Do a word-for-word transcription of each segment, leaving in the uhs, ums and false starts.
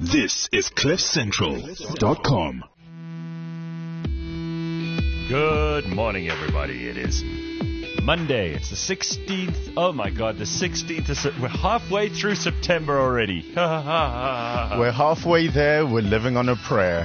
This is cliff central dot com. Good morning, everybody. It is Monday. It's the sixteenth. Oh, my God, the sixteenth. Of Se- We're halfway through September already. We're halfway there. We're living on a prayer.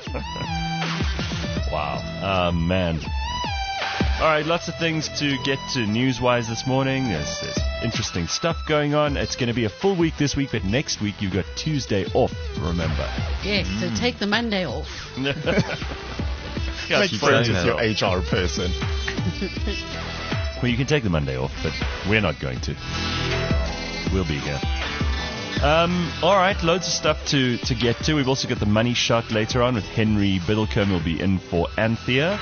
Wow. Oh, man. All right, lots of things to get to news-wise this morning. There's, there's interesting stuff going on. It's going to be a full week this week, but next week you've got Tuesday off, remember. Yes, so take the Monday off. Yeah, Make she's friends saying with that. your H R person. Well, you can take the Monday off, but we're not going to. We'll be here. Um, all right, loads of stuff to, to get to. We've also got the money shot later on with Henry Biddlecombe. Will be in for Anthea.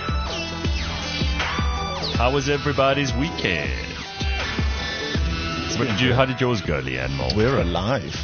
How was everybody's weekend? What did you? How did yours go, Leanne Moll? We're alive.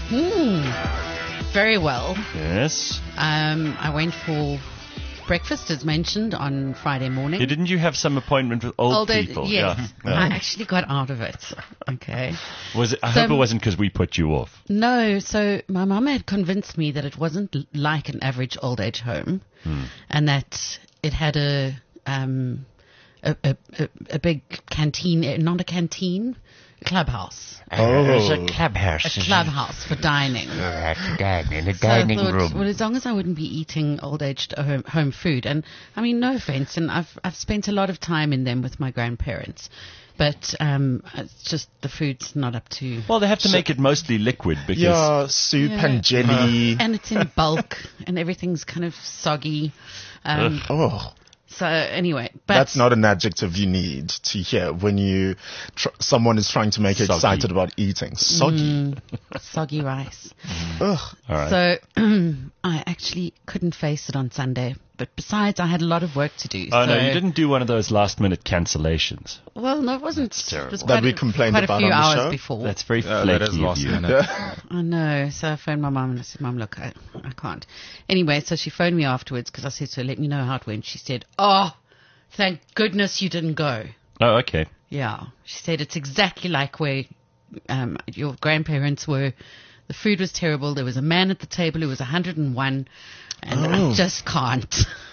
Mm, very well. Yes. Um, I went for breakfast, as mentioned, on Friday morning. Yeah, didn't you have some appointment with old, Old age- people? yes. Yeah. I actually got out of it. Okay. Was it? I So- hope it wasn't because we put you off. No, so my mum had convinced me that it wasn't l- like an average old age home, Hmm. and that it had a um a, a, a, a big canteen, eh, not a canteen, a clubhouse, Oh. There's a clubhouse. a clubhouse for dining. Uh, to dine in a So I dining thought, room. well, as long as I wouldn't be eating old-aged home, home food, and I mean, no offense, and I've I've spent a lot of time in them with my grandparents, but um, it's just the food's not up to. Well, they have to make it mostly liquid because Yeah, soup Yeah. and jelly. And it's in bulk, and everything's kind of soggy. Um, Oh, so anyway, but that's not an adjective you need to hear when you tr- someone is trying to make you Soggy. excited about eating. Soggy. soggy rice. Ugh. all right. So I actually couldn't face it on Sunday. But besides, I had a lot of work to do. Oh, so, no, you didn't do one of those last-minute cancellations. Well, no, it wasn't. terrible. It was That quite we a, complained quite about a few on the hours show? before. That's very Uh, flaky that is of last you. minute. I know. So I phoned my mum and I said, Mum, look, I, I can't. Anyway, so she phoned me afterwards because I said to her, let me know how it went. She said, oh, thank goodness you didn't go. Oh, okay. Yeah. She said it's exactly like where um, your grandparents were. The food was terrible. There was a man at the table who was one hundred and one, and Oh. I just can't.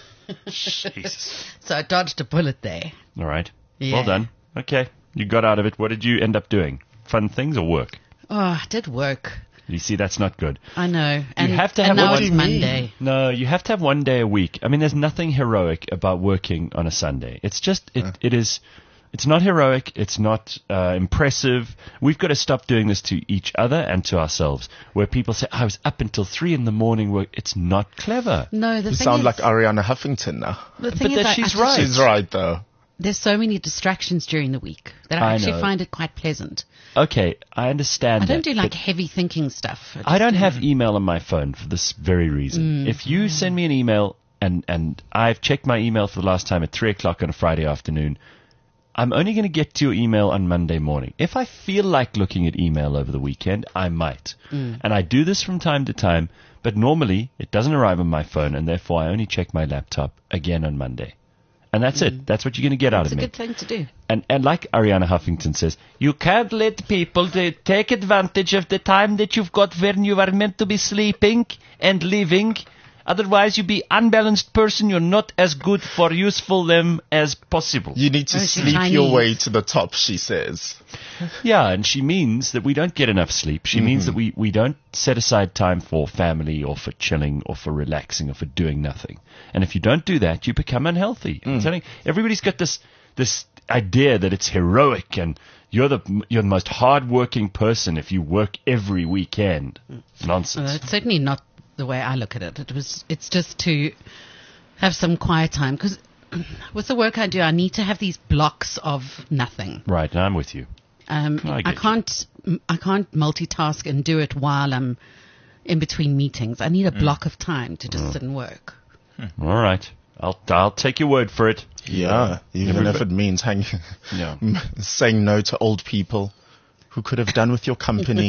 Jesus. So I dodged a bullet there. All right. Yeah. Well done. Okay. You got out of it. What did you end up doing? Fun things or work? Oh, I did work. You see, that's not good. I know. And, have to and have now what it's do you mean? Monday. No, you have to have one day a week. I mean, there's nothing heroic about working on a Sunday. It's just, it, it is, it's not heroic. It's not uh, impressive. We've got to stop doing this to each other and to ourselves, where people say, I was up until three in the morning. Work. It's not clever. No, the You thing sound is, like Ariana Huffington now. the thing But is that I- she's I right. just- She's right, though. There's so many distractions during the week that I, I actually know. find it quite pleasant. Okay, I understand I don't that, do like but heavy thinking stuff. I just don't do- have email on my phone for this very reason. If you send me an email, and, and I've checked my email for the last time at three o'clock on a Friday afternoon, I'm only going to get to your email on Monday morning. If I feel like looking at email over the weekend, I might. And I do this from time to time, but normally it doesn't arrive on my phone, and therefore I only check my laptop again on Monday. And that's it. That's what you're going to get out It's of a me. good thing to do. And, and like Ariana Huffington says, you can't let people to take advantage of the time that you've got when you are meant to be sleeping and living. Otherwise, you be unbalanced person. You're not as good for useful them as possible. You need to Oh, she's sleep your Chinese. way to the top, she says. Yeah, and she means that we don't get enough sleep. She means that we, we don't set aside time for family or for chilling or for relaxing or for doing nothing. And if you don't do that, you become unhealthy. I'm telling you, everybody's got this this idea that it's heroic and you're the you're the most hardworking person if you work every weekend. Uh, Nonsense. it's certainly not the way I look at it. It was. It's just to have some quiet time because with the work I do, I need to have these blocks of nothing. Right, I'm with you. Um, I I, get you. can't. I can't multitask and do it while I'm in between meetings. I need a block of time to just sit and work. All right. I'll I'll take your word for it. Yeah, even if it means hanging, Yeah. saying no to old people who could have done with your company.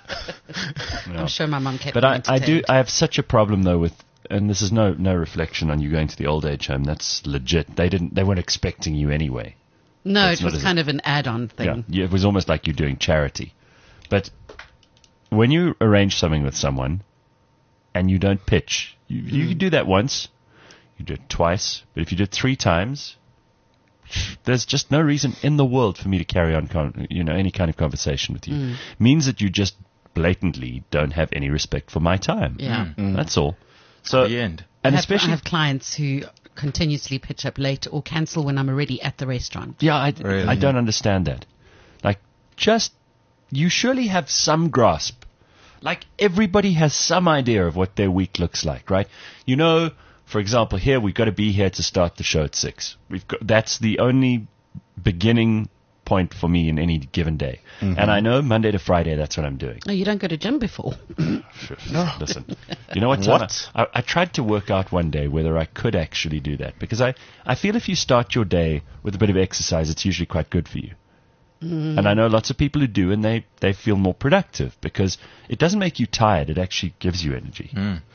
I'm sure my mum kept But me I, I do entertained. I have such a problem though with, and this is no no reflection on you going to the old age home. That's legit. They didn't they weren't expecting you anyway. No, That's it not was as- kind of an add-on thing. Yeah, it was almost like you're doing charity. But when you arrange something with someone and you don't pitch, you, you can do that once, you do it twice, but if you do it three times, there's just no reason in the world for me to carry on, con- you know, any kind of conversation with you. Mm. Means that you just blatantly don't have any respect for my time. Yeah. That's all. So, The end. and I have, especially, I have clients who continuously pitch up late or cancel when I'm already at the restaurant. yeah, I, Really? I don't understand that. Like, just, you surely have some grasp. Like, everybody has some idea of what their week looks like, right? You know, for example, here, we've got to be here to start the show at six. We've got, that's the only beginning point for me in any given day. And I know Monday to Friday, that's what I'm doing. No, you don't go to gym before. Listen, you know what? Time What? I, I tried to work out one day whether I could actually do that, because I, I feel if you start your day with a bit of exercise, it's usually quite good for you. And I know lots of people who do, and they, they feel more productive because it doesn't make you tired. It actually gives you energy.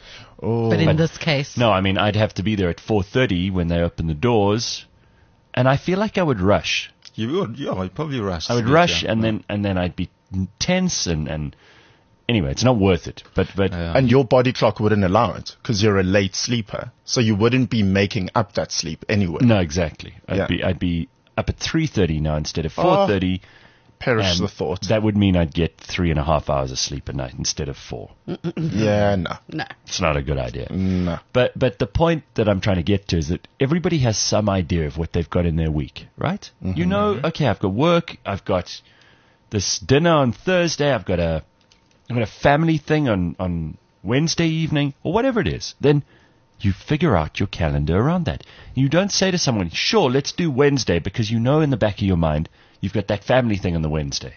Oh, But in this case, No, I mean, I'd have to be there at four thirty when they open the doors, and I feel like I would rush. you would, yeah, I'd probably rush. I would sleep, rush, yeah. and then and then I'd be tense, and, and anyway, it's not worth it. But but Yeah. and And your body clock wouldn't allow it because you're a late sleeper. So you wouldn't be making up that sleep anyway. no, exactly. I'd Yeah. be I'd be up at three thirty now instead of four thirty. Perish and the thought. That would mean I'd get three and a half hours of sleep a night instead of four. Yeah, no. no. It's not a good idea. No. But but the point that I'm trying to get to is that everybody has some idea of what they've got in their week, right? You know, okay, I've got work, I've got this dinner on Thursday, I've got a I've got a family thing on, on Wednesday evening, or whatever it is. Then you figure out your calendar around that. You don't say to someone, sure, let's do Wednesday, because you know in the back of your mind you've got that family thing on the Wednesday.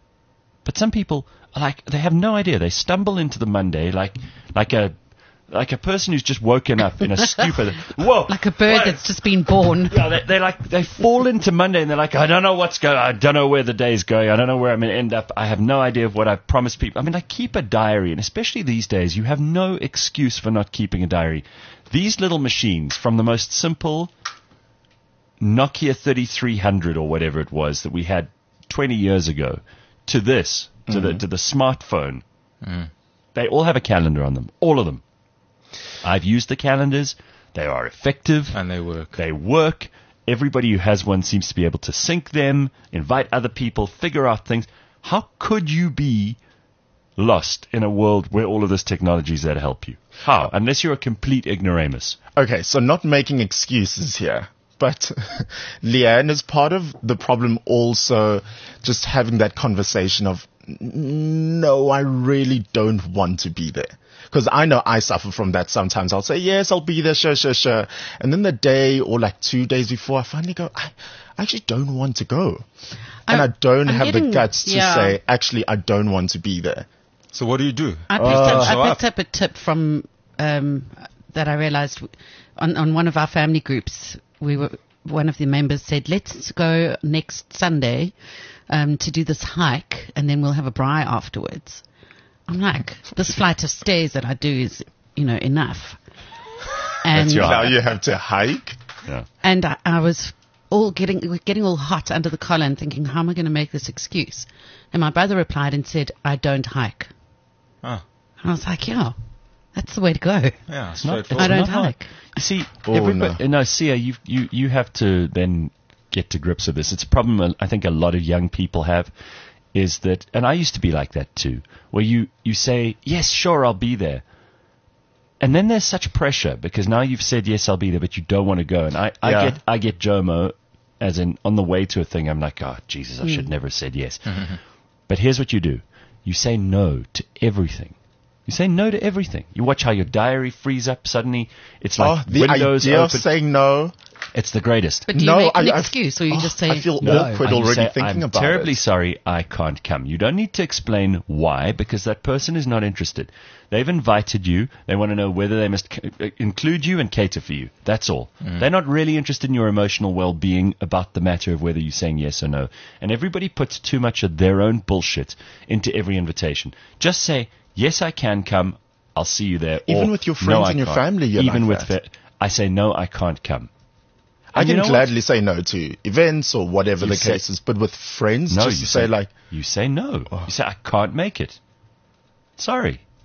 But some people are like, they have no idea. They stumble into the Monday like like a like a person who's just woken up in a stupor. Whoa! Like a bird what? that's just been born. Yeah, they, they like they fall into Monday and they're like, I don't know what's going. I don't know where the day's going. I don't know where I'm going to end up. I have no idea of what I've promised people. I mean, I keep a diary, and especially these days, you have no excuse for not keeping a diary. These little machines, from the most simple Nokia thirty-three hundred or whatever it was that we had twenty years ago, to this, to the to the smartphone, they all have a calendar on them. All of them. I've used the calendars. They are effective. And they work. They work. Everybody who has one seems to be able to sync them, invite other people, figure out things. How could you be lost in a world where all of this technology is there to help you? How? Unless you're a complete ignoramus. Okay, so not making excuses here, but Leanne is part of the problem also just having that conversation of, no, I really don't want to be there. Because I know I suffer from that sometimes. I'll say, yes, I'll be there, sure, sure, sure. And then the day or like two days before, I finally go, I, I actually don't want to go. And I'm- I don't I'm have getting- the guts to yeah. say, actually, I don't want to be there. So what do you do? I picked, Oh. up, Show I up. picked up a tip from um, that I realized on, on one of our family groups. We were one of the members said, "Let's go next Sunday um, to do this hike, and then we'll have a braai afterwards." I'm like, this flight of stairs that I do is, you know, enough. And your Now you have to hike. Yeah. and I, I was all getting getting all hot under the collar and thinking, how am I going to make this excuse? And my brother replied and said, "I don't hike." Ah. And I was like, yeah, that's the way to go. Yeah, Not- straightforward. I don't not hard. hike. You see, Oh, everybody, no. no, Sia, you you you have to then get to grips with this. It's a problem uh, I think a lot of young people have, is that, and I used to be like that too, where you you say, yes, sure, I'll be there. And then there's such pressure because now you've said, yes, I'll be there, but you don't want to go. And I, I Yeah. get I get JOMO, as in on the way to a thing, I'm like, oh, Jesus, I should never have said yes. But here's what you do. You say no to everything. You say no to everything. You watch how your diary frees up suddenly. It's like oh, the windows idea open. of saying no. It's the greatest. But do you No, make an I- I- excuse, or you oh, just say, I feel no? awkward And you already say, thinking I'm about terribly it. sorry, I can't come. You don't need to explain why, because that person is not interested. They've invited you. They want to know whether they must c- uh, include you and cater for you. That's all. They're not really interested in your emotional well-being about the matter of whether you're saying yes or no. And everybody puts too much of their own bullshit into every invitation. Just say, yes, I can come. I'll see you there. Even or, with your "No, friends I and your can't." family, you're Even like with that. fa- I say, no, I can't come. I And can you know what? gladly say no to events or whatever You the say- case is, but with friends, No, just you to say, like, you say no. Oh. You say I can't make it. Sorry.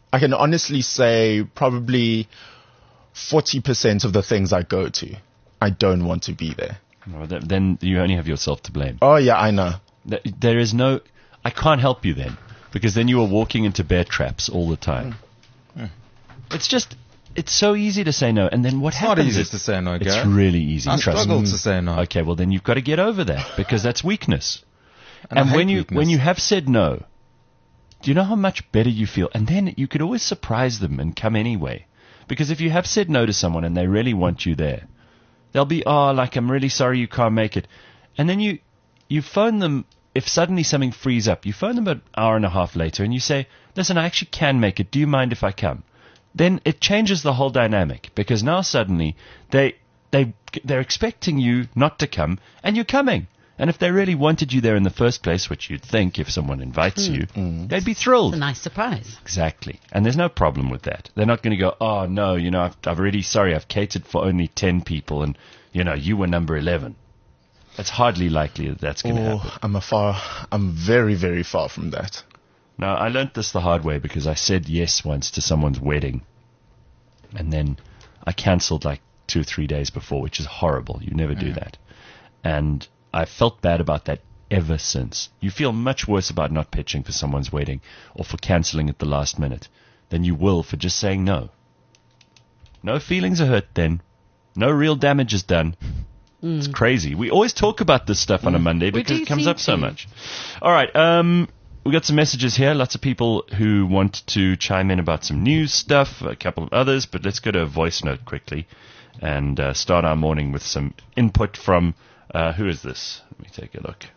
I can honestly say probably forty percent of the things I go to, I don't want to be there. Well, th- then you only have yourself to blame. Oh yeah, I know. Th- There is no, I can't help you then, because then you are walking into bear traps all the time. It's just, it's so easy to say no, and then what It's not happens easy is to say no, it's Gareth. really easy. I trust struggle me. to say no. Okay, well then you've got to get over that because that's weakness. And I And, hate when you weakness. when you have said no, do you know how much better you feel? And then you could always surprise them and come anyway. Because if you have said no to someone and they really want you there, they'll be, oh, like, I'm really sorry you can't make it. And then you you phone them, if suddenly something frees up, you phone them an hour and a half later and you say, listen, I actually can make it. Do you mind if I come? Then it changes the whole dynamic because now suddenly they they they're expecting you not to come and you're coming. And if they really wanted you there in the first place, which you'd think if someone invites you, they'd be thrilled. It's a nice surprise. Exactly. And there's no problem with that. They're not going to go, oh, no, you know, I've, I've already, sorry, I've catered for only ten people and, you know, you were number eleven. It's hardly likely that that's going to Oh, happen. I'm a far, I'm very, very far from that. No, I learnt this the hard way because I said yes once to someone's wedding. And then I cancelled like two or three days before, which is horrible. You never do that. And I felt bad about that ever since. You feel much worse about not pitching for someone's wedding or for cancelling at the last minute than you will for just saying no. No feelings are hurt then. No real damage is done. It's crazy. We always talk about this stuff on a Monday because do it comes seem up so to. much. All right. Um, we got some messages here. Lots of people who want to chime in about some news stuff, a couple of others, but let's go to a voice note quickly and uh, start our morning with some input from, uh, who is this? Let me take a look.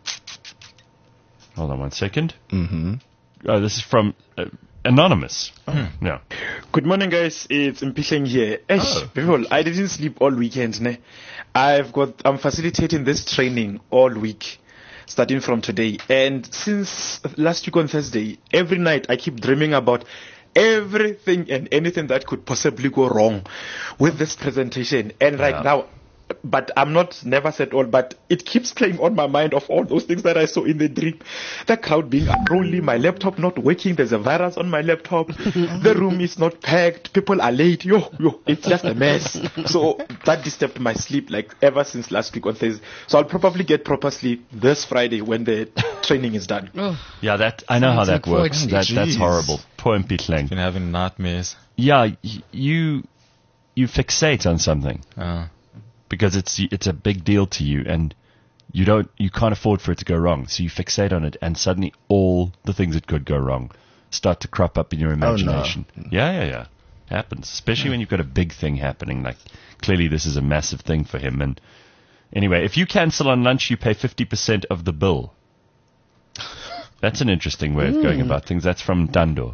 Hold on one second. Mm-hmm. Oh, this is from uh, Anonymous. Oh. No. Good morning, guys. It's Mpihleng here. Eish, Oh. people, I didn't sleep all weekend. Ne? I've got, I'm facilitating this training all week, starting from today. And since last week on Thursday, every night I keep dreaming about everything and anything that could possibly go wrong with this presentation. And right Yeah. now, but I'm not never said all, but it keeps playing on my mind of all those things that I saw in the dream. The crowd being unruly, my laptop not working, there's a virus on my laptop, the room is not packed, people are late, yo, yo, it's just a mess. So that disturbed my sleep like ever since last week on Thursday. So I'll probably get proper sleep this Friday when the training is done. Oh, Yeah, that I know how Sounds that like works. forward. That, that's Jeez. horrible. Poor Mpihleng. Been having nightmares. Yeah, y- you you fixate on something Uh, because it's it's a big deal to you, and you don't you can't afford for it to go wrong. So you fixate on it, and suddenly all the things that could go wrong start to crop up in your imagination. Yeah, yeah, yeah. Happens, especially when you've got a big thing happening. Like clearly, this is a massive thing for him. And anyway, if you cancel on lunch, you pay fifty percent of the bill. That's an interesting way of going about things. That's from Dando.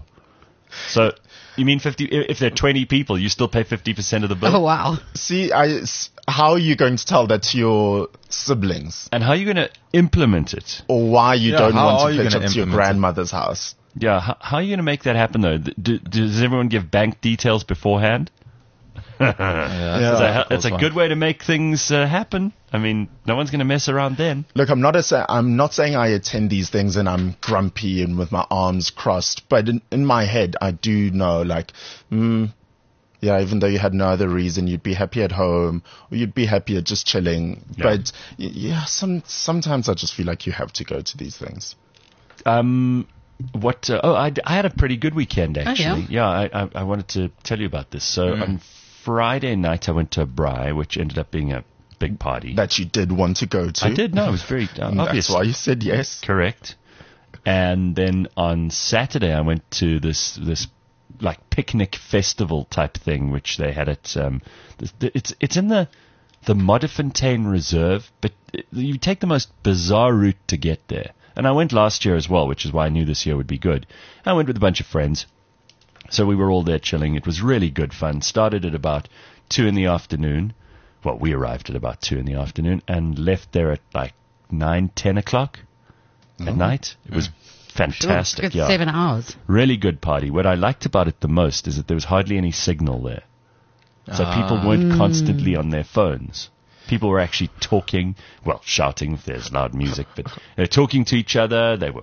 So you mean fifty? If there are twenty people, you still pay fifty percent of the bill. oh wow. See, I, s- how are you going to tell that to your siblings? And how are you going to implement it? Or why you Yeah, don't how are want you to pitch gonna up to your implement it? grandmother's house? Yeah, how, how are you going to make that happen though? Do, does everyone give bank details beforehand? yeah, It's Yeah. a, it's a good way to make things uh, happen. I mean, no one's going to mess around then. Look, I'm not a, sa- I'm not saying I attend these things and I'm grumpy and with my arms crossed, but in, in my head, I do know, like, mm, yeah, even though you had no other reason, you'd be happy at home or you'd be happier just chilling. Yeah. But y- yeah, some sometimes I just feel like you have to go to these things. Um, what? Uh, oh, I, I had a pretty good weekend actually. yeah? yeah, I, I I wanted to tell you about this. So Mm. on Friday night, I went to a braai, which ended up being a big party. That you did want to go to. I did. No, it was very uh, And obvious. That's why you said yes. Correct. And then on Saturday, I went to this this like picnic festival type thing, which they had at um, this, it's it's in the the Modderfontein Reserve, but you take the most bizarre route to get there. And I went last year as well, which is why I knew this year would be good. I went with a bunch of friends, so we were all there chilling. It was really good fun. Started at about two in the afternoon. Well, we arrived at about two in the afternoon and left there at like nine, ten o'clock at night. It was fantastic. Good Yeah, seven hours. really good party. What I liked about it the most is that there was hardly any signal there, so people weren't constantly on their phones. People were actually talking, well, shouting if there's loud music, but they were talking to each other. They were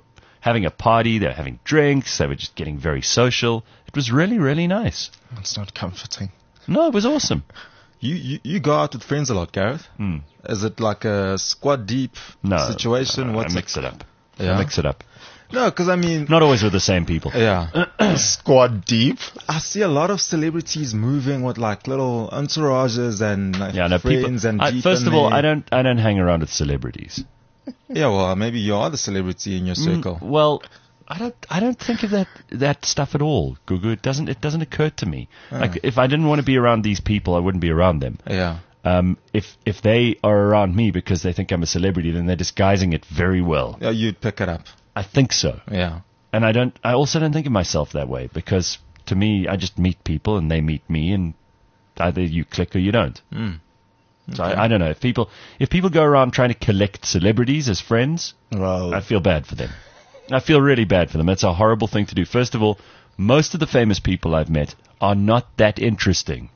having a party. They were having drinks. They were just getting very social. It was really, really nice. It's not comforting. No, it was awesome. You, you you go out with friends a lot, Gareth. Hmm. Is it like a squad deep No. situation? uh, What's I mix it up. Yeah? I mix it up. No, because I mean, Not always with the same people. yeah, Squad deep. I see a lot of celebrities moving with like little entourages and like Yeah, no, friends people. and I, deep first in of all, there. I don't, I don't hang around with celebrities. Yeah, well, maybe you are the celebrity in your circle. Mm, well, I don't, I don't think of that, that stuff at all, Gugu. It doesn't, it doesn't occur to me. Like, if I didn't want to be around these people, I wouldn't be around them. Yeah. Um, if, if they are around me because they think I'm a celebrity, then they're disguising it very well. Yeah, you'd pick it up. I think so. Yeah. And I don't, I also don't think of myself that way because to me, I just meet people and they meet me and either you click or you don't. Mm. So I, I don't know. If people, if people go around trying to collect celebrities as friends, Well, I feel bad for them. I feel really bad for them. It's a horrible thing to do. First of all, most of the famous people I've met are not that interesting.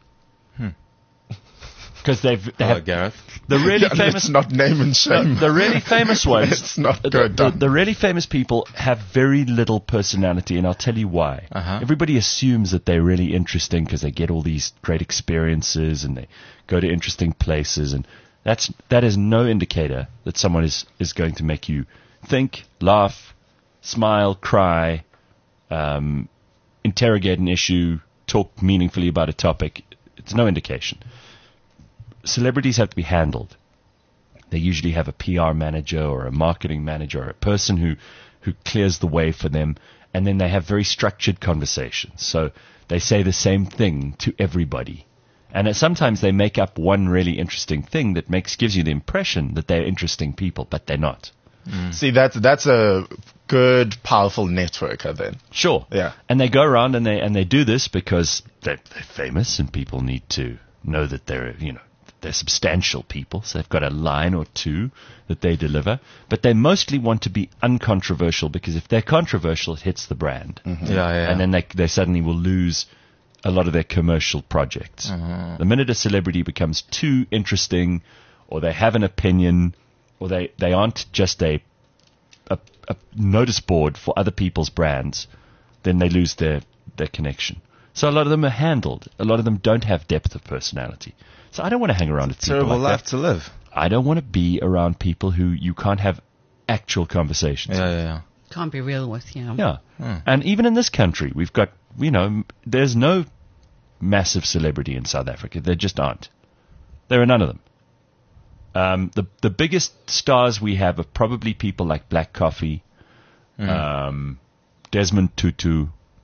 Because they've, they Hello, have, Gareth. the really yeah, famous, let's not name and shame. the really famous ones, Let's not the, go the, down. the really famous people have very little personality, and I'll tell you why. Uh-huh. Everybody assumes that they're really interesting because they get all these great experiences and they go to interesting places, and that's that is no indicator that someone is, is going to make you think, laugh, smile, cry, um, interrogate an issue, talk meaningfully about a topic. It's no indication. Celebrities have to be handled. They usually have a P R manager or a marketing manager or a person who, who clears the way for them, and then they have very structured conversations. So they say the same thing to everybody. And it, sometimes they make up one really interesting thing that makes gives you the impression that they're interesting people, but they're not. See, that's that's a good, powerful networker then. Sure. Yeah. And they go around and they and they do this because they're, they're famous and people need to know that they're, you know, they're substantial people, so they've got a line or two that they deliver. But they mostly want to be uncontroversial because if they're controversial, it hits the brand. Yeah, yeah. And then they, they suddenly will lose a lot of their commercial projects. The minute a celebrity becomes too interesting or they have an opinion or they, they aren't just a, a, a notice board for other people's brands, then they lose their, their connection. So a lot of them are handled. A lot of them don't have depth of personality. So I don't want to hang around with people Terrible like life that. to live. I don't want to be around people who you can't have actual conversations Yeah, with. yeah, yeah. Can't be real with you. Yeah. Hmm. And even in this country, we've got, you know, m- there's no massive celebrity in South Africa. There just aren't. There are none of them. Um, the the biggest stars we have are probably people like Black Coffee, Hmm. um, Desmond Tutu.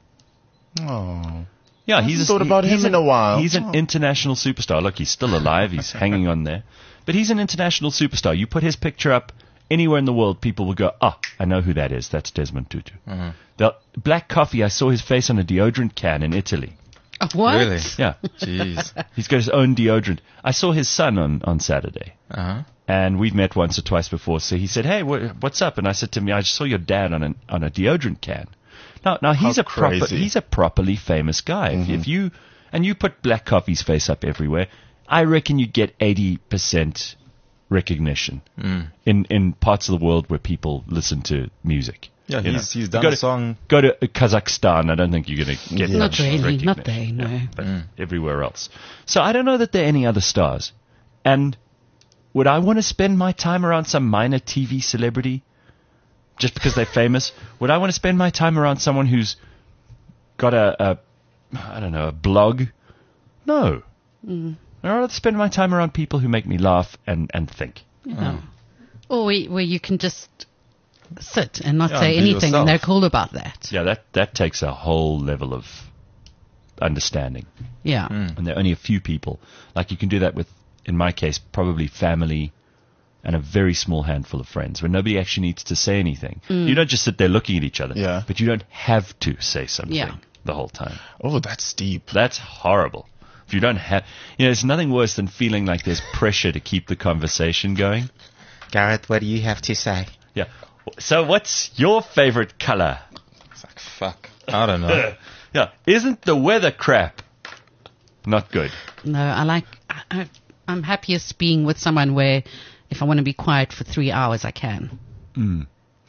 Oh. Yeah, haven't he's a, thought about he's him a- in a while. He's an Oh. international superstar. Look, he's still alive. He's hanging on there. But he's an international superstar. You put his picture up anywhere in the world, people will go, ah, I know who that is. That's Desmond Tutu. The Black Coffee, I saw his face on a deodorant can in Italy. Oh, what? Really? Yeah. Jeez. He's got his own deodorant. I saw his son on, on Saturday. Uh-huh. And we've met once or twice before. So he said, hey, wh- what's up? And I said to him, I just saw your dad on, an, on a deodorant can. Now, now he's How a proper, crazy. he's a properly famous guy. If, if you, and you put Black Coffee's face up everywhere, I reckon you'd get eighty percent recognition in, in parts of the world where people listen to music. Yeah, You he's know. he's done Go a to- song. Go to Kazakhstan. I don't think you're going to get Yeah. Not much really, not recognition. there, no. But everywhere else. So I don't know that there are any other stars. And would I want to spend my time around some minor T V celebrity just because they're famous? Would I want to spend my time around someone who's got a, a I don't know, a blog? No. Mm. I'd rather spend my time around people who make me laugh and, and think. Yeah. Or where, where you can just sit and not Yeah, say and be anything, yourself. and they're cool about that. Yeah, that, that takes a whole level of understanding. Yeah. And there are only a few people. Like you can do that with, in my case, probably family and a very small handful of friends where nobody actually needs to say anything. You don't just sit there looking at each other, Yeah. but you don't have to say something Yeah. the whole time. Oh, that's deep. That's horrible. If you don't have, you know, there's nothing worse than feeling like there's pressure to keep the conversation going. Gareth, what do you have to say? Yeah. So what's your favorite color? It's like, fuck. I don't know. Yeah. Isn't the weather crap? Not good. No, I like, I, I, I'm happiest being with someone where if I want to be quiet for three hours, I can.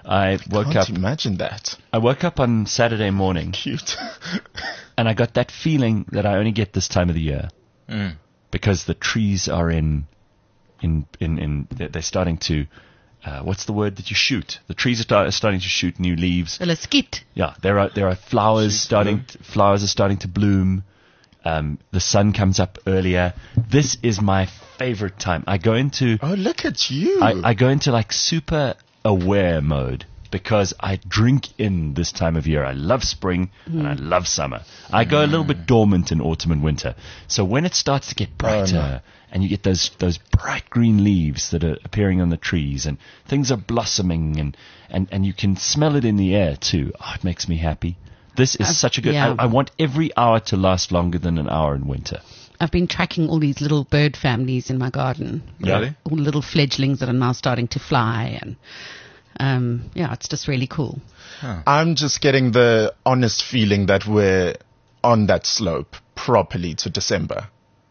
I woke Can't up. imagine that. I woke up on Saturday morning, Cute. and I got that feeling that I only get this time of the year Mm. because the trees are in, in, in, in they're they're starting to. Uh, what's the word that you shoot? The trees are, start, are starting to shoot new leaves. Well, a skit. Yeah, there are there are flowers starting. To, flowers are starting to bloom. Um, the sun comes up earlier. This is my favorite time. I go into Oh, look at you. I, I go into like super aware mode because I drink in this time of year. I love spring and I love summer. I go a little bit dormant in autumn and winter. So when it starts to get brighter no. and you get those those bright green leaves that are appearing on the trees and things are blossoming and, and, and you can smell it in the air too. Oh, it makes me happy. This is I've- such a good... yeah. I, I want every hour to last longer than an hour in winter. I've been tracking all these little bird families in my garden. Really? All the little fledglings that are now starting to fly. And um, yeah, it's just really cool. I'm just getting the honest feeling that we're on that slope properly to December.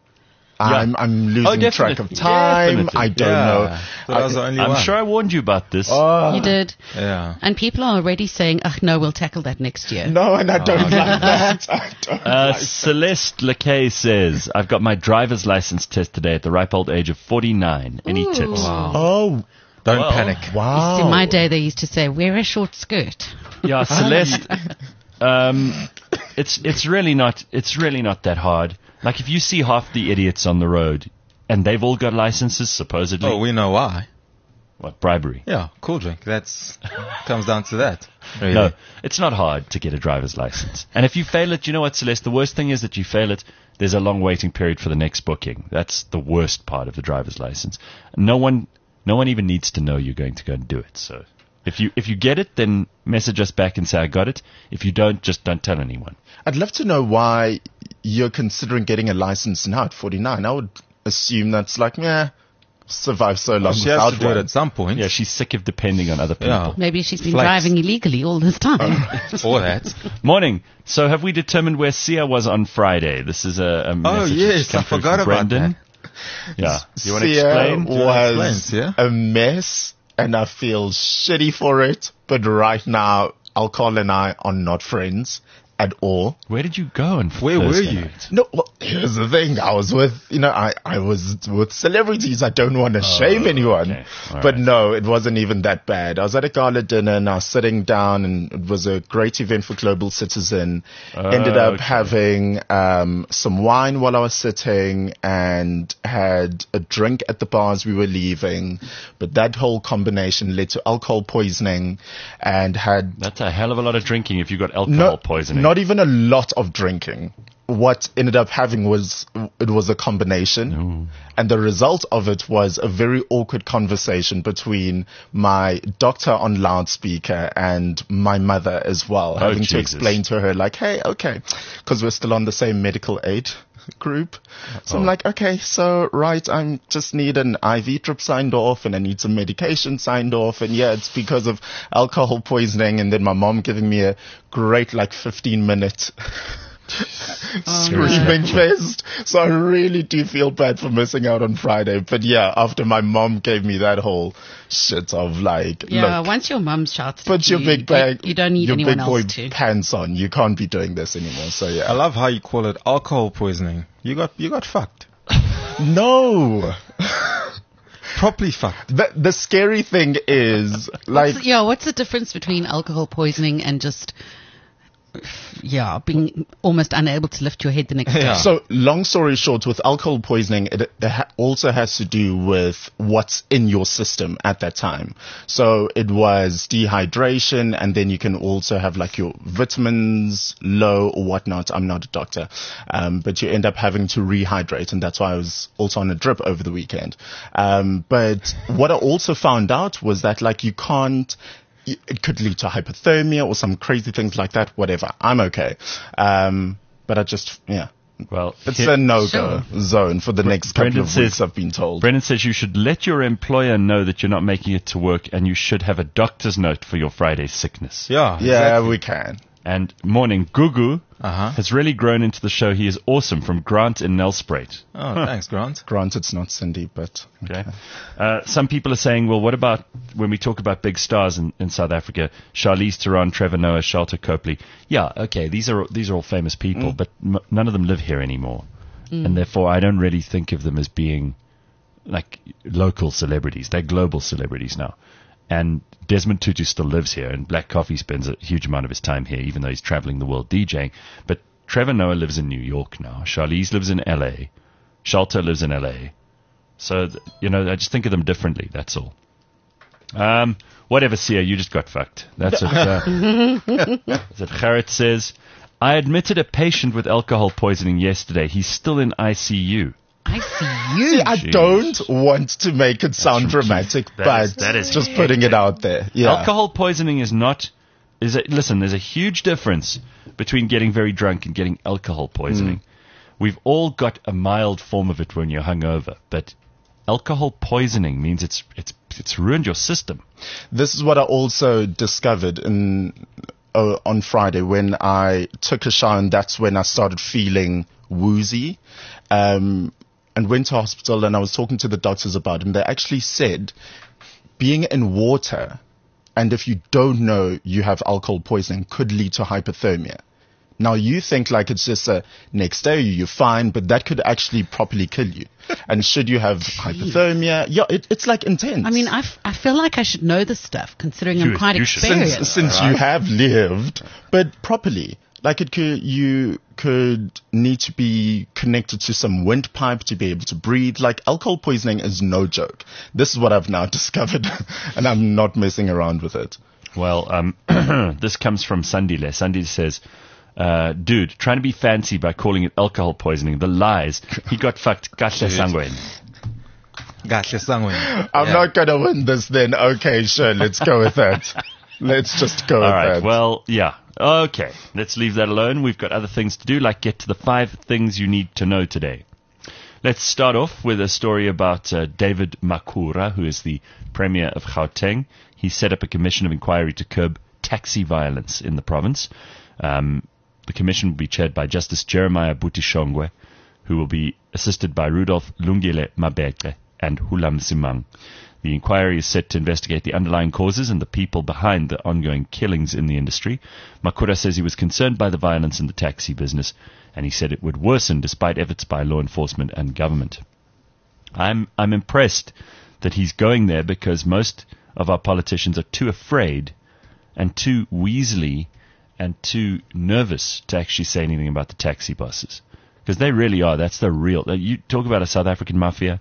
I'm, I'm losing Oh, track of definitely. time. Definitely. I don't Yeah. know. But I was the only I'm one. sure I warned you about this. Oh, You did. Yeah. And people are already saying, oh, no, we'll tackle that next year. no, and I don't like that. I don't Uh, like Celeste Lequet says, I've got my driver's license test today at the ripe old age of forty-nine. Any Ooh. tips? Oh, Don't Well, panic. wow. In my day, they used to say, wear a short skirt. Yeah, Celeste, um, it's, it's really not, it's really not that hard. Like if you see half the idiots on the road and they've all got licenses, supposedly, Oh, we know why. what, bribery? Yeah, cool drink. That's comes down to that. Really. No, it's not hard to get a driver's license. And if you fail it, you know what, Celeste? The worst thing is that you fail it, there's a long waiting period for the next booking. That's the worst part of the driver's license. No one, no one even needs to know you're going to go and do it. So if you if you get it, then message us back and say I got it. If you don't, just don't tell anyone. I'd love to know why you're considering getting a license now at forty-nine. I would assume that's like, yeah, survive so long Well, she has without to do one. it at some point. Yeah, she's sick of depending on other people. Yeah. Maybe she's been Flex. driving illegally all this time. Or that. Morning. So have we determined where Sia was on Friday? This is a, a Oh, message yes, that's come I through forgot from about Brendan. Yeah. Do you want to Sia explain? was explain, Sia? a mess, and I feel shitty for it. But right now, Alcohol and I are not friends at all. Where did you go? And Where were you? No, well, here's the thing. I was with, you know, I, I was with celebrities. I don't want to shame anyone. okay. All But right. no, it wasn't even that bad. I was at a gala dinner and I was sitting down and it was a great event for Global Citizen. Ended up Okay. having um, some wine while I was sitting and had a drink at the bar as we were leaving. But that whole combination led to alcohol poisoning and had That's a hell of a lot of drinking if you got alcohol poisoning. not even a lot of drinking. What ended up having was, it was a combination. And the result of it was a very awkward conversation between my doctor on loudspeaker and my mother as well. Oh, having to Jesus. explain to her like, hey, okay, because we're still on the same medical aid group. So I'm like, okay, so right, I just need an I V drip signed off and I need some medication signed off. And yeah, it's because of alcohol poisoning. And then my mom giving me a great like fifteen minute screaming fest. So I really do feel bad for missing out on Friday. But yeah, after my mom gave me that whole shit of like, Yeah, look, once your mum shouts put at your you, big bag, you, you don't need your anyone big boy else to. pants on. You can't be doing this anymore. So I yeah. love how you call it alcohol poisoning. You got you got fucked. No. Properly fucked. The, the scary thing is like, What's- yeah, what's the difference between alcohol poisoning and just, yeah, being almost unable to lift your head the next day? Yeah. so long story short, with alcohol poisoning, it, it ha- also has to do with what's in your system at that time. So it was dehydration, and then you can also have like your vitamins low or whatnot. I'm not a doctor, um, but you end up having to rehydrate, and that's why I was also on a drip over the weekend. Um, but what I also found out was that like you can't, it could lead to hypothermia or some crazy things like that, whatever. I'm okay. Um, but I just, yeah, Well, it's here- a no-go zone for the next couple Brendan of says- weeks, I've been told. Brendan says you should let your employer know that you're not making it to work and you should have a doctor's note for your Friday sickness. Yeah. yeah, exactly. we can. And morning, Gugu Uh-huh. has really grown into the show. He is awesome, from Grant in Nelspruit. Oh, thanks, Grant. Granted, it's not Cindy, but Okay. Uh, some people are saying, well, what about when we talk about big stars in, in South Africa? Charlize Theron, Trevor Noah, Sharlto Copley. Yeah, okay, these are these are all famous people, but m- none of them live here anymore. And therefore, I don't really think of them as being like local celebrities. They're global celebrities now. And Desmond Tutu still lives here, and Black Coffee spends a huge amount of his time here, even though he's traveling the world DJing. But Trevor Noah lives in New York now. Charlize lives in L A. Sharlto lives in L A. So, th- you know, I just think of them differently, that's all. Um, whatever, Sia, you just got fucked. That's what, uh, that's what Gerrit says. I admitted a patient with alcohol poisoning yesterday. He's still in I C U. I see you. See, I Jeez. don't want to make it sound dramatic, That but is- that is just putting it out there. Yeah. Alcohol poisoning is not. Is a, listen, there's a huge difference between getting very drunk and getting alcohol poisoning. We've all got a mild form of it when you're hungover, but alcohol poisoning means it's it's it's ruined your system. This is what I also discovered in uh, on Friday when I took a shower, and that's when I started feeling woozy. Um, and went to hospital, and I was talking to the doctors about it, and they actually said being in water, and if you don't know you have alcohol poisoning, could lead to hypothermia. Now you think like it's just a next day you're fine, but that could actually properly kill you. And should you have hypothermia, yeah, it, it's like intense. I mean, I, f- I feel like I should know this stuff, considering I'm You- quite you should. experienced. since, since you have lived, but properly. Like it could, you could need to be connected to some windpipe to be able to breathe. Like alcohol poisoning is no joke. This is what I've now discovered, and I'm not messing around with it. Well, um, this comes from Sandile. Sandile says, uh, dude, trying to be fancy by calling it alcohol poisoning. The lies. He got fucked. Kahle sangwen. Gahle sangwen. I'm Yeah. not gonna win this then. Okay, sure, let's go with that. Let's just go All with right. that. Well, yeah. Okay. Let's leave that alone. We've got other things to do, like get to the five things you need to know today. Let's start off with a story about uh, David Makura, who is the Premier of Gauteng. He set up a commission of inquiry to curb taxi violence in the province. Um, the commission will be chaired by Justice Jeremiah Butishongwe, who will be assisted by Rudolph Lungile Mabete and Hulam Simang. The inquiry is set to investigate the underlying causes and the people behind the ongoing killings in the industry. Makura says he was concerned by the violence in the taxi business, and he said it would worsen despite efforts by law enforcement and government. I'm I'm impressed that he's going there, because most of our politicians are too afraid and too weaselly and too nervous to actually say anything about the taxi bosses, because they really are. That's the real. You talk about a South African mafia.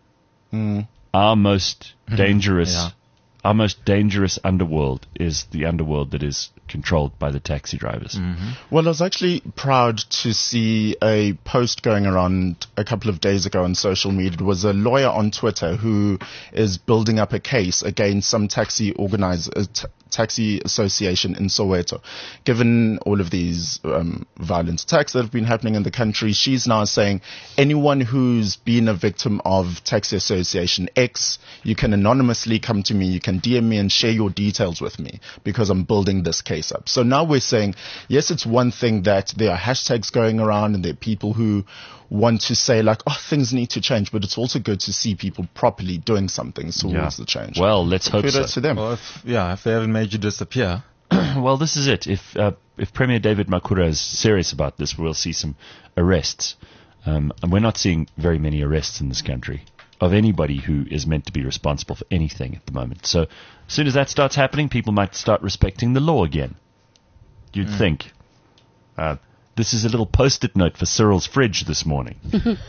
Our most dangerous, Yeah. our most dangerous underworld is the underworld that is controlled by the taxi drivers. Well, I was actually proud to see a post going around a couple of days ago on social media. It was a lawyer on Twitter who is building up a case against some taxi organizer, uh, t- taxi association in Soweto. Given all of these um, violent attacks that have been happening in the country, she's now saying anyone who's been a victim of taxi association X, you can anonymously come to me, you can D M me and share your details with me, because I'm building this case up. So now we're saying, yes, it's one thing that there are hashtags going around and there are people who want to say like, oh, things need to change, but it's also good to see people properly doing something towards Yeah. the change. Well, let's hope so. Kudos to them. Well, if, yeah, if they haven't made you disappear. Well, this is it. If uh, if Premier David Makura is serious about this, we'll see some arrests. Um, and we're not seeing very many arrests in this country of anybody who is meant to be responsible for anything at the moment. So as soon as that starts happening, people might start respecting the law again. You'd think. Uh, this is a little post-it note for Cyril's fridge this morning.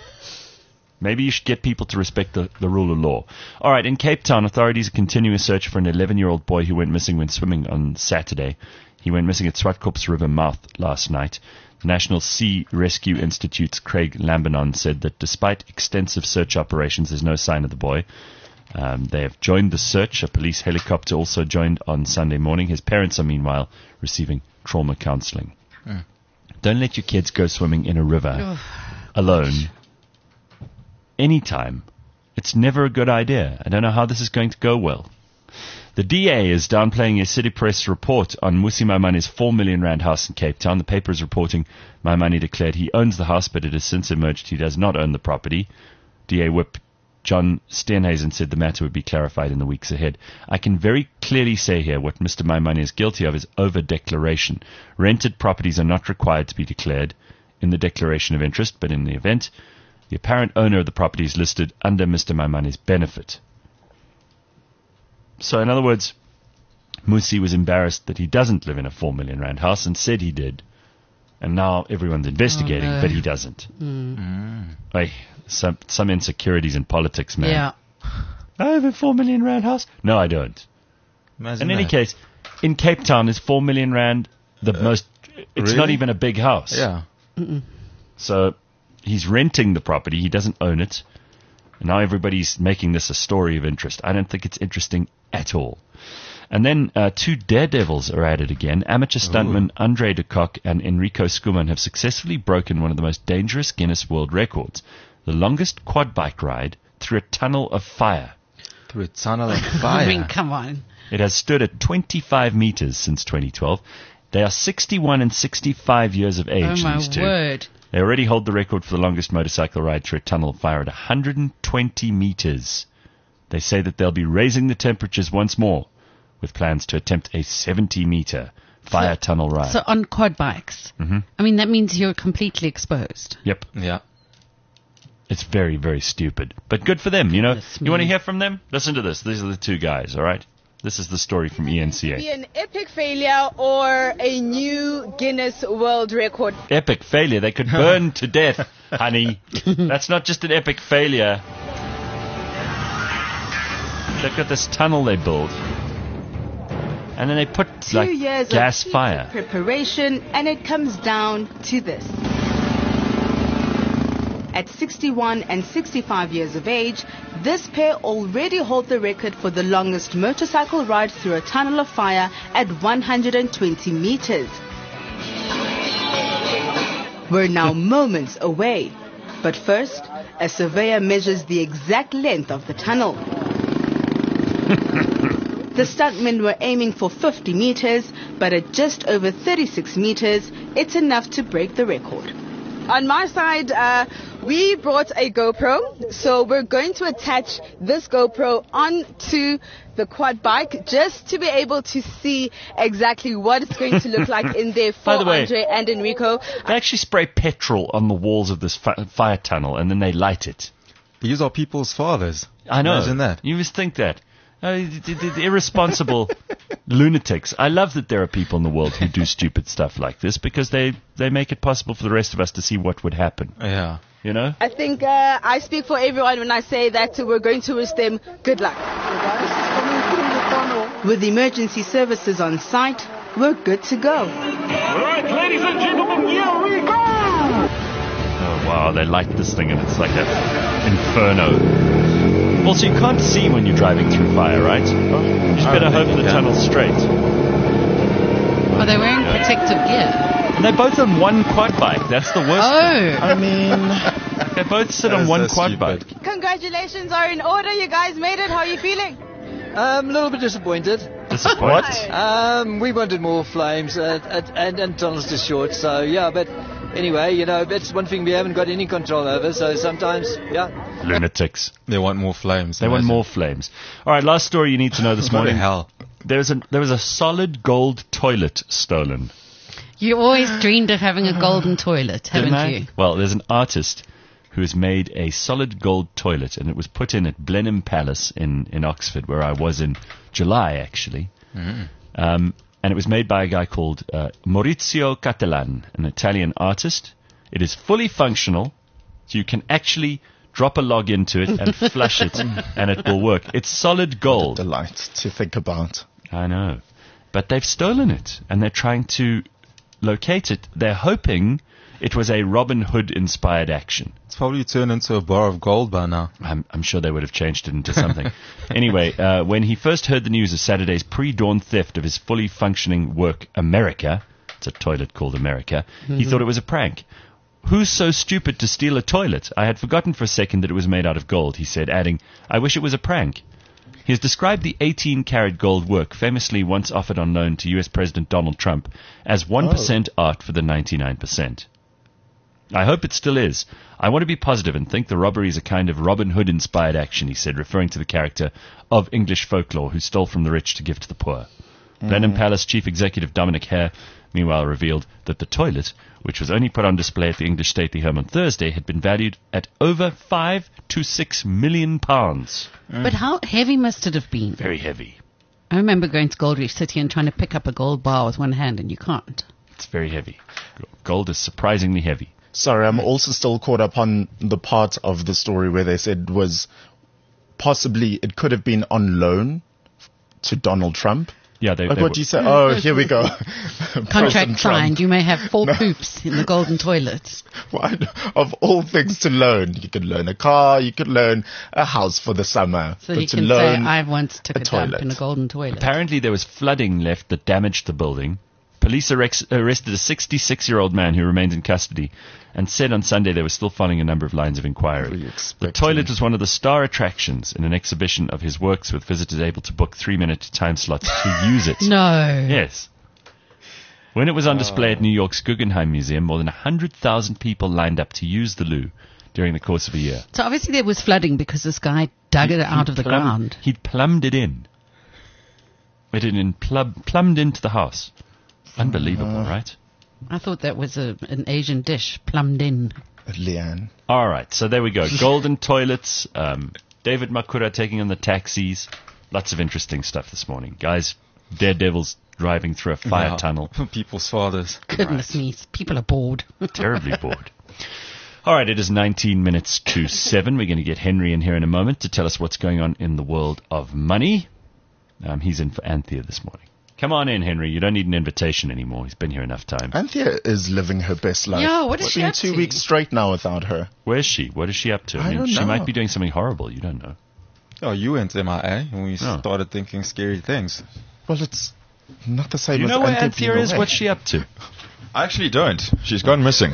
Maybe you should get people to respect the, the rule of law. All right, in Cape Town, authorities are continuing a search for an eleven-year-old boy who went missing when swimming on Saturday. He went missing at Swartkops River mouth last night. The National Sea Rescue Institute's Craig Lambinon said that despite extensive search operations, there's no sign of the boy. Um, they have joined the search. A police helicopter also joined on Sunday morning. His parents are meanwhile receiving trauma counseling. Mm. Don't let your kids go swimming in a river alone. Anytime. It's never a good idea. I don't know how this is going to go well. The D A is downplaying a City Press report on Musi Maimani's four million rand house in Cape Town. The paper is reporting Maimani declared he owns the house, but it has since emerged he does not own the property. D A Whip John Steenhuisen said the matter would be clarified in the weeks ahead. I can very clearly say here what Mister Maimani is guilty of is over-declaration. Rented properties are not required to be declared in the declaration of interest, but in the event, the apparent owner of the property is listed under Mister Maimani's benefit. So, in other words, Musi was embarrassed that he doesn't live in a four million rand house and said he did. And now everyone's investigating, Oh, no. but he doesn't. Mm. Like, some, some insecurities in politics, man. Yeah. I have a four million rand house. No, I don't. Imagine In any that. case, in Cape Town, is four million rand the most... It's not really? even a big house. Yeah. So he's renting the property. He doesn't own it. And now everybody's making this a story of interest. I don't think it's interesting at all. And then uh, two daredevils are added again. Amateur stuntman Andre de Kock and Enrico Skuman have successfully broken one of the most dangerous Guinness World Records, the longest quad bike ride through a tunnel of fire. Through a tunnel of fire. I mean, come on. It has stood at twenty-five meters since twenty twelve. They are sixty-one and sixty-five years of age, Oh, my these two. word. They already hold the record for the longest motorcycle ride through a tunnel of fire at one hundred twenty meters. They say that they'll be raising the temperatures once more, with plans to attempt a seventy meter fire So- tunnel ride. So on quad bikes. Mhm. I mean, that means you're completely exposed. Yep. Yeah. It's very, very stupid. But good for them, you know. Goodness You want to me. hear from them? Listen to this. These are the two guys, all right? This is the story from E N C Be A. an epic failure or a new Guinness World Record. Epic failure. They could burn to death, honey. That's not just an epic failure. Look at this tunnel they built. And then they put, Two like, years gas of heated fire. preparation, and it comes down to this. At sixty-one and sixty-five years of age, this pair already hold the record for the longest motorcycle ride through a tunnel of fire at one hundred twenty meters. We're now moments away. But first, a surveyor measures the exact length of the tunnel. The stuntmen were aiming for fifty meters, but at just over thirty-six meters, it's enough to break the record. On my side, uh, we brought a GoPro, so we're going to attach this GoPro onto the quad bike just to be able to see exactly what it's going to look like in there for By the way- Andre and Enrico. They actually spray petrol on the walls of this fi- fire tunnel and then they light it. These are people's fathers. I know. Imagine that. You must think that. Uh, the, the, the irresponsible lunatics. I love that there are people in the world who do stupid stuff like this because they, they make it possible for the rest of us to see what would happen. Yeah. You know? I think uh, I speak for everyone when I say that we're going to wish them good luck. With emergency services on site, we're good to go. Oh, wow. They light this thing and it's like an inferno. Also, you can't see when you're driving through fire, right? You just better hope the tunnel's straight. Are they wearing protective gear? And they're both on one quad bike. That's the worst thing. Oh. I mean, They both sit That on is one so quad stupid. bike. Congratulations are in order. You guys made it. How are you feeling? Um, a little bit disappointed. Disappointed. Um, we wanted more flames, uh, at, and, and tunnels too short. So yeah, but anyway, you know, that's one thing we haven't got any control over. So sometimes, yeah. Lunatics. They want more flames. They want imagine. more flames. All right, last story you need to know this Bloody morning. hell. There's a there was a solid gold toilet stolen. You always dreamed of having a golden toilet, haven't Didn't I? you? Well, there's an artist who has made a solid gold toilet, and it was put in at Blenheim Palace in, in Oxford, where I was in July, actually. Um, and it was made by a guy called uh, Maurizio Catalan, an Italian artist. It is fully functional, so you can actually drop a log into it and flush it, and it will work. It's solid gold. delight to think about. I know. But they've stolen it, and they're trying to locate it. They're hoping it was a Robin Hood-inspired action. It's probably turned into a bar of gold by now. I'm, I'm sure they would have changed it into something. Anyway, uh, when he first heard the news of Saturday's pre-dawn theft of his fully functioning work, America, it's a toilet called America, he thought it was a prank. Who's so stupid to steal a toilet? I had forgotten for a second that it was made out of gold, he said, adding, I wish it was a prank. He has described the eighteen karat gold work, famously once offered on loan to U S President Donald Trump, as one percent Oh. art for the ninety-nine percent. I hope it still is. I want to be positive and think the robbery is a kind of Robin Hood-inspired action, he said, referring to the character of English folklore who stole from the rich to give to the poor. Mm. Blenheim Palace Chief Executive Dominic Hare, meanwhile, revealed that the toilet, which was only put on display at the English stately home on Thursday, had been valued at over five to six million pounds. But how heavy must it have been? Very heavy. I remember going to Gold Reef City and trying to pick up a gold bar with one hand, and you can't. It's very heavy. Gold is surprisingly heavy. Sorry, I'm also still caught up on the part of the story where they said was possibly it could have been on loan to Donald Trump. Yeah, they, Like they what were- do you say? Oh, here we go. Contract President Trump. signed. You may have four poops in the golden toilet. Why- Of all things to loan, you could loan a car, you could loan a house for the summer. So but you to can say, loan I once took a a, dump toilet. in a golden toilet. Apparently there was flooding left that damaged the building. Police arrex- arrested a sixty-six-year-old man who remains in custody and said on Sunday they were still following a number of lines of inquiry. Really The expecting- toilet was one of the star attractions in an exhibition of his works, with visitors able to book three-minute time slots to use it. No. Yes. When it was on display at New York's Guggenheim Museum, more than one hundred thousand people lined up to use the loo during the course of a year. So obviously there was flooding because this guy dug it out of the Plumb- ground. He'd plumbed it in. It had in plum- plumbed into the house. Unbelievable, right? I thought that was a, an Asian dish, plumbed in. Leanne. All right, so there we go. Golden toilets, um, David Makura taking on the taxis. Lots of interesting stuff this morning. Guys, daredevils driving through a fire Yeah. tunnel. People's fathers. Goodness me, people are bored. Terribly bored. All right, it is nineteen minutes to seven. We're going to get Henry in here in a moment to tell us what's going on in the world of money. Um, he's in for Anthea this morning. Come on in, Henry. You don't need an invitation anymore. He's been here enough time. Anthea is living her best life. Yeah, what is It's she been up two to? weeks straight now without her. Where's she? What is she up to? I mean, don't she know. might be doing something horrible. You don't know. Oh, you went M I A when we Oh. started thinking scary things. Well, it's not the same Do you as know where Anthea Anthea being is? away. What's she up to? I actually don't. She's gone missing.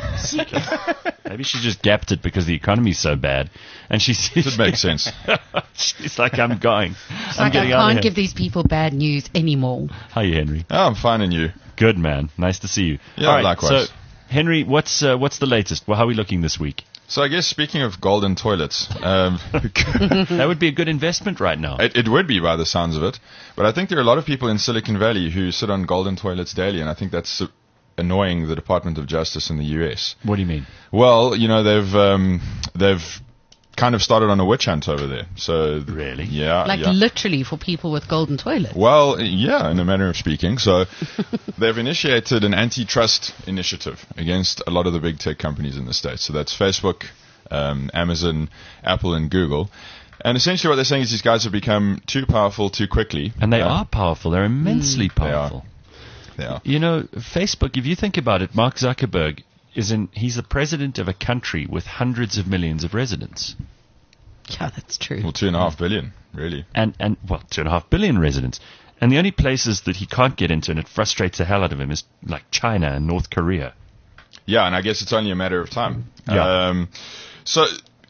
Maybe she just gapped it because the economy's so bad. And she's... It makes sense. She's like, I'm going. It's I'm like I getting out of can't here. give these people bad news anymore. Hi, Henry. Oh, I'm fine, and you? Good, man. Nice to see you. Yeah, All right, likewise. So, Henry, what's uh, what's the latest? Well, how are we looking this week? So I guess speaking of golden toilets, um, That would be a good investment right now. it, it would be by the sounds of it. But I think there are a lot of people in Silicon Valley who sit on golden toilets daily, and I think that's uh, annoying the Department of Justice in the U S. What do you mean? Well, you know, they've um, they've kind of started on a witch hunt over there. So Really? yeah, Like yeah. literally for people with golden toilets. Well, yeah, in a manner of speaking. So they've initiated an antitrust initiative against a lot of the big tech companies in the States. So that's Facebook, um, Amazon, Apple, and Google. And essentially what they're saying is these guys have become too powerful too quickly. And they Uh, are powerful. They're immensely They are. powerful. They are. You know, Facebook, if you think about it, Mark Zuckerberg is in, he's the president of a country with hundreds of millions of residents. Yeah, that's true. Well, two and a half billion, really. And, and well, two and a half billion residents. And the only places that he can't get into, and it frustrates the hell out of him, is like China and North Korea. Yeah, and I guess it's only a matter of time. Yeah. Um, so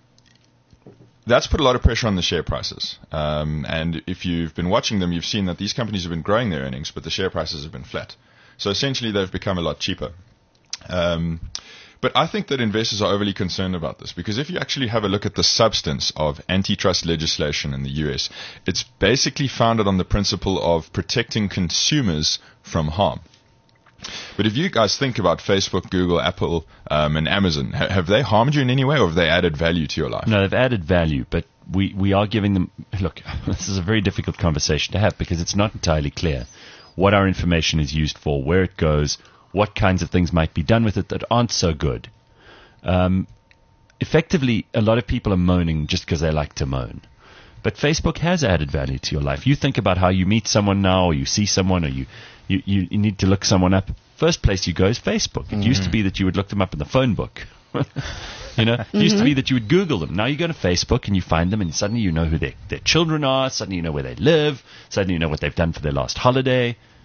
that's put a lot of pressure on the share prices. Um, and if you've been watching them, you've seen that these companies have been growing their earnings, but the share prices have been flat. So essentially, they've become a lot cheaper. Um, but I think that investors are overly concerned about this because if you actually have a look at the substance of antitrust legislation in the U S, it's basically founded on the principle of protecting consumers from harm. But if you guys think about Facebook, Google, Apple, um, and Amazon, ha- have they harmed you in any way, or have they added value to your life? No, they've added value, but we, we are giving them... Look, this is a very difficult conversation to have because it's not entirely clear what our information is used for, where it goes, what kinds of things might be done with it that aren't so good. Um, effectively, a lot of people are moaning just because they like to moan. But Facebook has added value to your life. You think about how you meet someone now, or you see someone, or you, you, you, you need to look someone up. First place you go is Facebook. It used to be that you would look them up in the phone book. You know, it used to be that you would Google them. Now you go to Facebook and you find them, and suddenly you know who their, their children are. Suddenly you know where they live. Suddenly you know what they've done for their last holiday.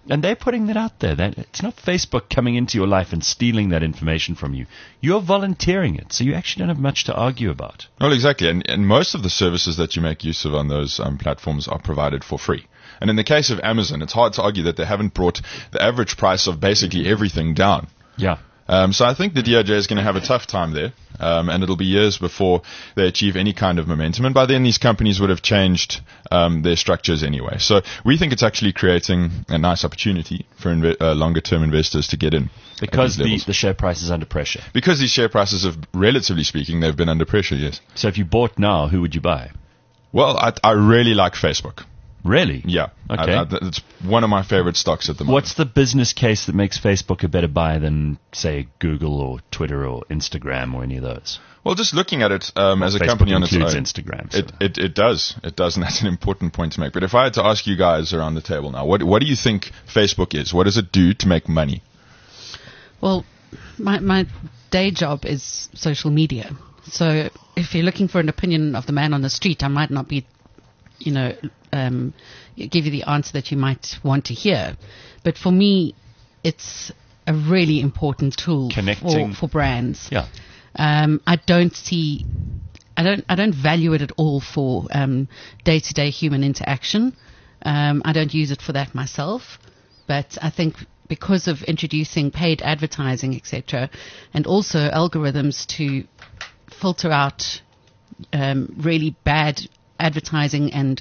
And they're putting that out there. That it's not Facebook coming into your life and stealing that information from you. You're volunteering it, so you actually don't have much to argue about. Well, exactly. And, and most of the services that you make use of on those um, platforms are provided for free. And in the case of Amazon, it's hard to argue that they haven't brought the average price of basically everything down. Yeah. Um, so I think the D O J is going to have a tough time there, um, and it'll be years before they achieve any kind of momentum. And by then, these companies would have changed um, their structures anyway. So we think it's actually creating a nice opportunity for inve- uh, longer-term investors to get in. Because the, the share price is under pressure. Because these share prices have, relatively speaking, they've been under pressure, yes. So if you bought now, who would you buy? Well, I, I really like Facebook. Really? Yeah. Okay. I, I, it's one of my favorite stocks at the moment. What's the business case that makes Facebook a better buy than, say, Google or Twitter or Instagram or any of those? Well, just looking at it um, well, as a Facebook company on its own, Instagram. So. It, it it does, it does, and that's an important point to make. But if I had to ask you guys around the table now, what what do you think Facebook is? What does it do to make money? Well, my my day job is social media, so if you're looking for an opinion of the man on the street, I might not be, you know, um, give you the answer that you might want to hear. But for me, it's a really important tool Connecting. for, for brands. Yeah. Um, I don't see, I don't, I don't value it at all for um, day-to-day human interaction. Um, I don't use it for that myself. But I think because of introducing paid advertising, et cetera, and also algorithms to filter out um, really bad advertising and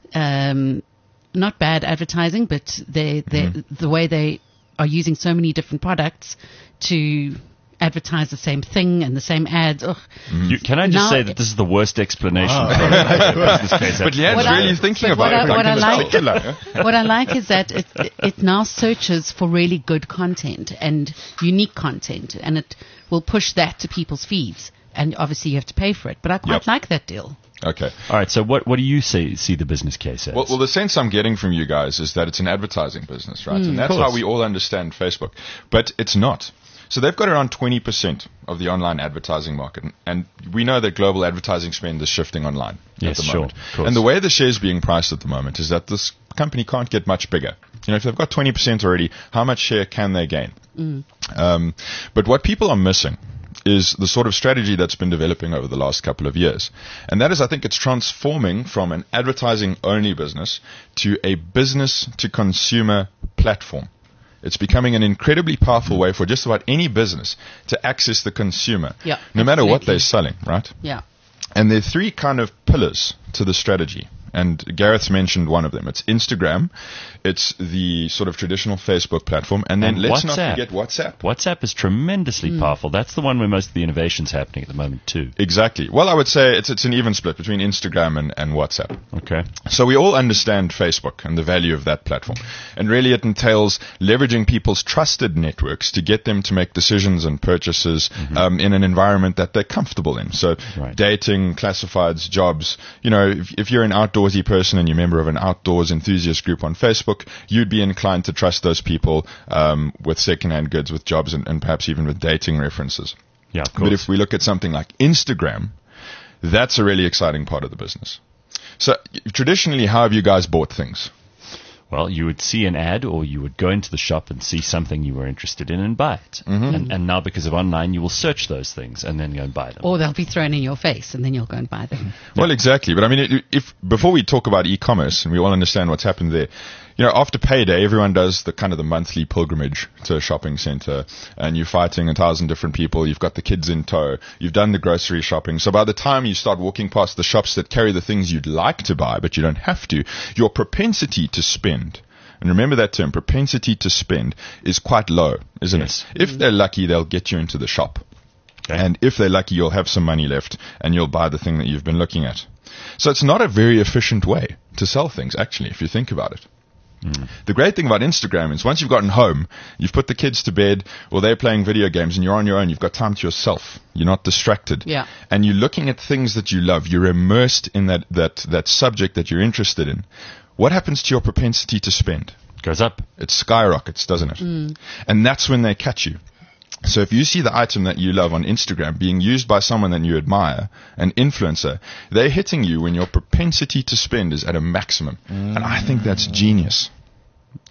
um, not bad advertising, but they, they, mm-hmm. the way they are using so many different products to advertise the same thing and the same ads. Mm-hmm. You, can I just now say that this is the worst explanation wow. for a business case? But Leanne's really I, thinking about what it. I, what, I like, what I like is that it, it now searches for really good content and unique content, and it will push that to people's feeds. And obviously you have to pay for it. But I quite yep. like that deal. Okay. All right. So what what do you see see the business case as? Well, well, the sense I'm getting from you guys is that it's an advertising business, right? Mm, and that's how we all understand Facebook. But it's not. So they've got around twenty percent of the online advertising market. And we know that global advertising spend is shifting online yes, at the sure, moment. Of course. And the way the share is being priced at the moment is that this company can't get much bigger. You know, if they've got twenty percent already, how much share can they gain? Mm. Um, but what people are missing is the sort of strategy that's been developing over the last couple of years. And that is, I think it's transforming from an advertising-only business to a business-to-consumer platform. It's becoming an incredibly powerful way for just about any business to access the consumer, yeah, no matter absolutely. what they're selling, right? Yeah. And there are three kind of pillars to the strategy. And Gareth's mentioned one of them. It's Instagram. It's the sort of traditional Facebook platform. And then and let's WhatsApp. not forget WhatsApp. WhatsApp is tremendously Mm. powerful. That's the one where most of the innovation's happening at the moment too. Exactly. Well, I would say it's it's an even split between Instagram and, and WhatsApp. Okay. So we all understand Facebook and the value of that platform. And really it entails leveraging people's trusted networks to get them to make decisions and purchases mm-hmm. um, in an environment that they're comfortable in. So right. dating, classifieds, jobs. You know, if, if you're an outdoorsy person and you're a member of an outdoors enthusiast group on Facebook, you'd be inclined to trust those people um, with secondhand goods, with jobs, and, and perhaps even with dating references. Yeah, of course. But if we look at something like Instagram, that's a really exciting part of the business. So traditionally, how have you guys bought things? Well, you would see an ad or you would go into the shop and see something you were interested in and buy it. Mm-hmm. And, and now because of online, you will search those things and then go and buy them. Or they'll be thrown in your face and then you'll go and buy them. Well, exactly. But I mean, if before we talk about e-commerce and we all understand what's happened there, you know, after payday, everyone does the kind of the monthly pilgrimage to a shopping center, and you're fighting a thousand different people. You've got the kids in tow. You've done the grocery shopping. So by the time you start walking past the shops that carry the things you'd like to buy, but you don't have to, your propensity to spend, and remember that term, propensity to spend, is quite low, isn't yes. it? If they're lucky, they'll get you into the shop. Okay. And if they're lucky, you'll have some money left and you'll buy the thing that you've been looking at. So it's not a very efficient way to sell things, actually, if you think about it. Mm. The great thing about Instagram is once you've gotten home, you've put the kids to bed, or they're playing video games and you're on your own, you've got time to yourself. You're not distracted. Yeah. And you're looking at things that you love. You're immersed in that, that, that subject that you're interested in. What happens to your propensity to spend? Goes up. It skyrockets, doesn't it? Mm. And that's when they catch you. So if you see the item that you love on Instagram being used by someone that you admire, an influencer, they're hitting you when your propensity to spend is at a maximum. Mm. And I think that's genius.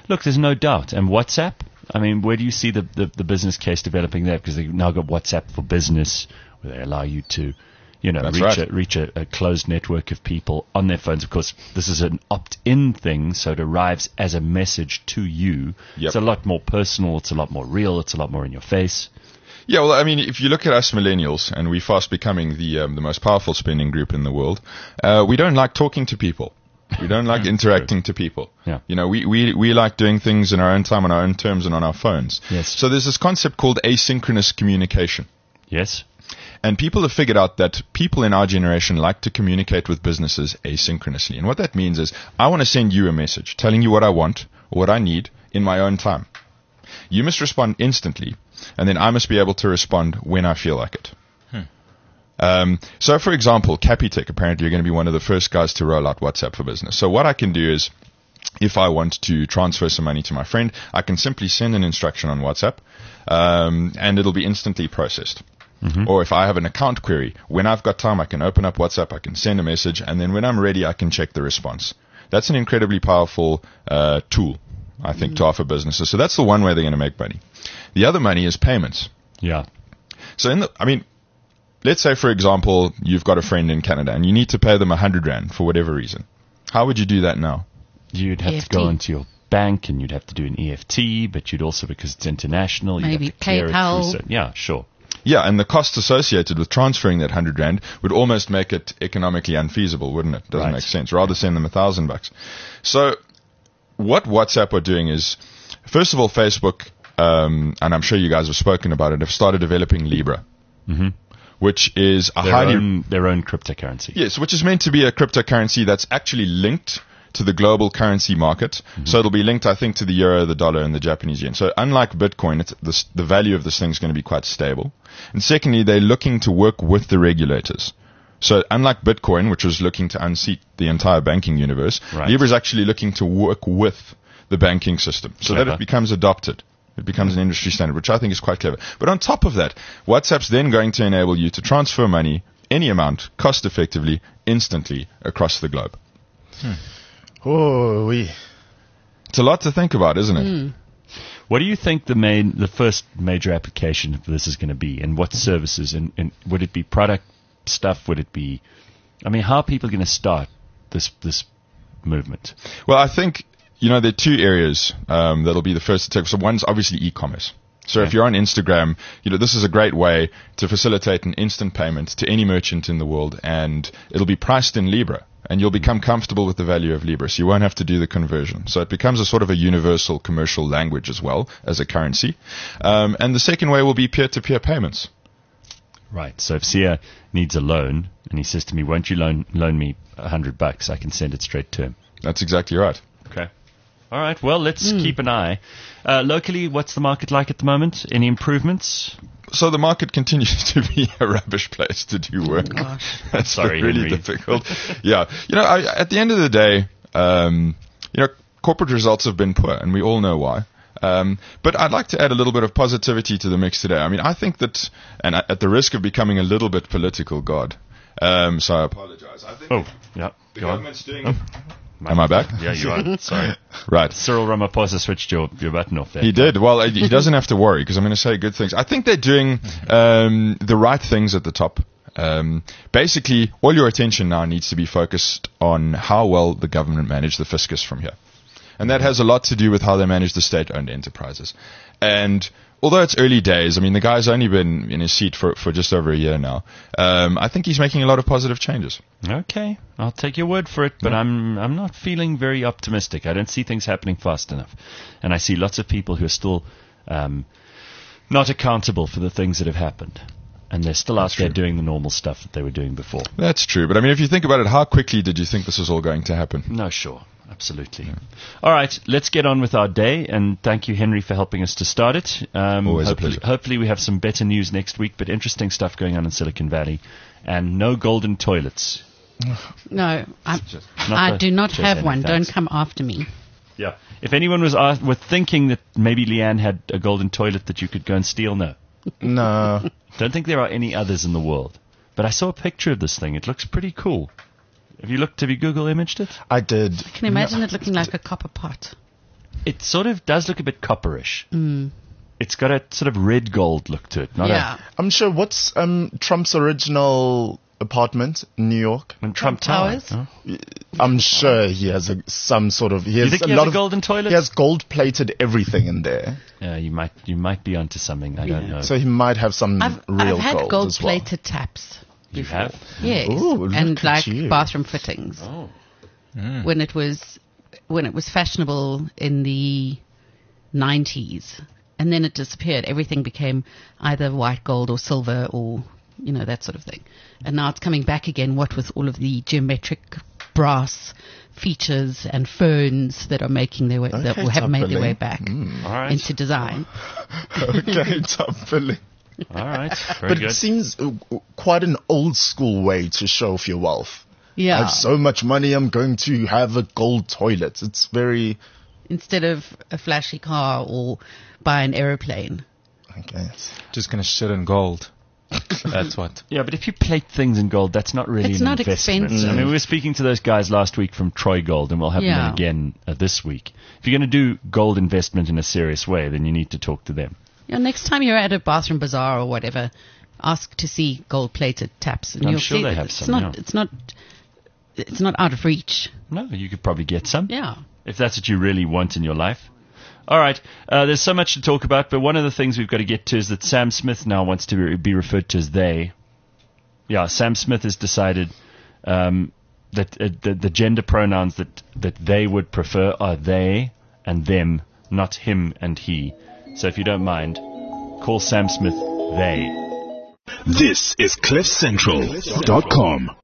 Look, there's no doubt. And WhatsApp, I mean, where do you see the, the, the business case developing there? Because they've now got WhatsApp for Business, where they allow you to, you know, That's reach, right. a, reach a, a closed network of people on their phones. Of course, this is an opt-in thing, so it arrives as a message to you. Yep. It's a lot more personal. It's a lot more real. It's a lot more in your face. Yeah, well, I mean, if you look at us millennials, and we're fast becoming the um, the most powerful spending group in the world, uh, we don't like talking to people. We don't like interacting to people. Yeah. You know, we, we, we like doing things in our own time, on our own terms, and on our phones. Yes. So there's this concept called asynchronous communication. Yes? And people have figured out that people in our generation like to communicate with businesses asynchronously. And what that means is, I want to send you a message telling you what I want or what I need in my own time. You must respond instantly, and then I must be able to respond when I feel like it. Um, so, for example, Capitec, apparently you're going to be one of the first guys to roll out WhatsApp for Business. So what I can do is, if I want to transfer some money to my friend, I can simply send an instruction on WhatsApp, um, and it'll be instantly processed. Mm-hmm. Or if I have an account query, when I've got time, I can open up WhatsApp, I can send a message, and then when I'm ready, I can check the response. That's an incredibly powerful uh, tool, I think, mm-hmm. to offer businesses. So that's the one way they're going to make money. The other money is payments. Yeah. So, in the, I mean, let's say, for example, you've got a friend in Canada and you need to pay them a hundred rand for whatever reason. How would you do that now? You'd have E F T. to go into your bank and you'd have to do an E F T, but you'd also, because it's international, Maybe you'd have to clear it PayPal. through. So, yeah, sure. Yeah, and the costs associated with transferring that hundred rand would almost make it economically unfeasible, wouldn't it? Doesn't Right. make sense. Rather send them a thousand bucks. So, what WhatsApp are doing is, first of all, Facebook, um, and I'm sure you guys have spoken about it, have started developing Libra, Mm-hmm. which is a Their highly own, their own cryptocurrency. Yes, which is meant to be a cryptocurrency that's actually linked to the global currency market. Mm-hmm. So it'll be linked, I think, to the euro, the dollar, and the Japanese yen. So unlike Bitcoin, it's, the, the value of this thing is going to be quite stable. And secondly, they're looking to work with the regulators. So unlike Bitcoin, which was looking to unseat the entire banking universe, Right. Libra is actually looking to work with the banking system so Clever. that it becomes adopted. It becomes an industry standard, which I think is quite clever. But on top of that, WhatsApp's then going to enable you to transfer money, any amount, cost effectively, instantly across the globe. Oh, we. It's a lot to think about, isn't it? Mm. What do you think the main, the first major application for this is going to be, and what services? And, and would it be product stuff? Would it be? I mean, how are people going to start this this movement? Well, I think, you know, there are two areas um, that'll be the first to take. So one's obviously e-commerce. So Okay. if you're on Instagram, you know, this is a great way to facilitate an instant payment to any merchant in the world, and it'll be priced in Libra, and you'll become comfortable with the value of Libra, so you won't have to do the conversion. So it becomes a sort of a universal commercial language as well as a currency. Um, and the second way will be peer-to-peer payments. Right. So if Sia needs a loan and he says to me, "Won't you loan loan me a hundred bucks?" I can send it straight to him. That's exactly right. Okay. All right. Well, let's Mm. keep an eye. Uh, locally, what's the market like at the moment? Any improvements? So the market continues to be a rubbish place to do work. Gosh. That's Sorry, really Henry. difficult. Yeah. You know, I, at the end of the day, um, you know, corporate results have been poor, and we all know why. Um, but I'd like to add a little bit of positivity to the mix today. I mean, I think that, and at the risk of becoming a little bit political god, um, so I apologize. I think Oh, yeah. the Go on. government's doing... Oh. Am I back? Yeah, you are. Sorry. Right. Cyril Ramaphosa switched your, your button off there. He did. Well, uh, he doesn't have to worry because I'm going to say good things. I think they're doing um, the right things at the top. Um, basically, all your attention now needs to be focused on how well the government managed the fiscus from here. And that has a lot to do with how they manage the state-owned enterprises. And although it's early days, I mean, the guy's only been in his seat for, for just over a year now. Um, I think he's making a lot of positive changes. Okay, I'll take your word for it, but Yeah. I'm I'm not feeling very optimistic. I don't see things happening fast enough, and I see lots of people who are still um, not accountable for the things that have happened, and they're still out That's there true. doing the normal stuff that they were doing before. That's true. But I mean, if you think about it, how quickly did you think this was all going to happen? No, sure, absolutely. All right, let's get on with our day, and thank you, Henry, for helping us to start it. Um, Always a hopefully, pleasure. hopefully, we have some better news next week, but interesting stuff going on in Silicon Valley, and no golden toilets. No, I, Not I the- do not Cheers, have Henry, one. thanks. Don't come after me. Yeah. If anyone was asked, were thinking that maybe Leanne had a golden toilet that you could go and steal, no. No. Don't think there are any others in the world. But I saw a picture of this thing. It looks pretty cool. Have you looked, have you Google imaged it? I did. I can imagine it looking like a copper pot. it sort of does look a bit copperish. Mm. It's got a sort of red gold look to it. Not Yeah. I'm sure. What's um, Trump's original apartment in New York? a, Trump Towers? Tower. Huh? I'm sure he has a, some sort of. He has think a he has lot a of golden toilet? He has gold-plated everything in there, Yeah, you might you might be onto something. I don't know. so he might have some I've, real I've had gold gold as well. plated taps. you have? Yes. Ooh, look and at like you. bathroom fittings. Oh. When it was when it was fashionable in the nineties, and then it disappeared. Everything became either white gold or silver or, you know, that sort of thing. And now it's coming back again, what with all of the geometric brass features and ferns that are making their way, that Okay, have made their Top way Billy. back All right. into design. Okay, Top Billy. All right. Very But good. it seems uh, quite an old school way to show off your wealth. I Yeah. have so much money, I'm going to have a gold toilet. It's very. Instead of a flashy car or buy an aeroplane. Okay. Just gonna shit in gold. That's what. Yeah, but if you plate things in gold, that's not really It's an not investment. expensive. I mean, we were speaking to those guys last week from Troy Gold, and we'll have them Yeah. in again uh, this week. If you're going to do gold investment in a serious way, then you need to talk to them. Yeah, next time you're at a bathroom bazaar or whatever, ask to see gold-plated taps, and I'm you'll sure see they that have it's some, not. yeah. It's not. It's not out of reach. No, you could probably get some. Yeah. If that's what you really want in your life. All right, uh, there's so much to talk about, but one of the things we've got to get to is that Sam Smith now wants to be- be referred to as they. Yeah, Sam Smith has decided um, that uh, the, the gender pronouns that, that they would prefer are they and them, not him and he. So if you don't mind, call Sam Smith they. This is cliff central dot com.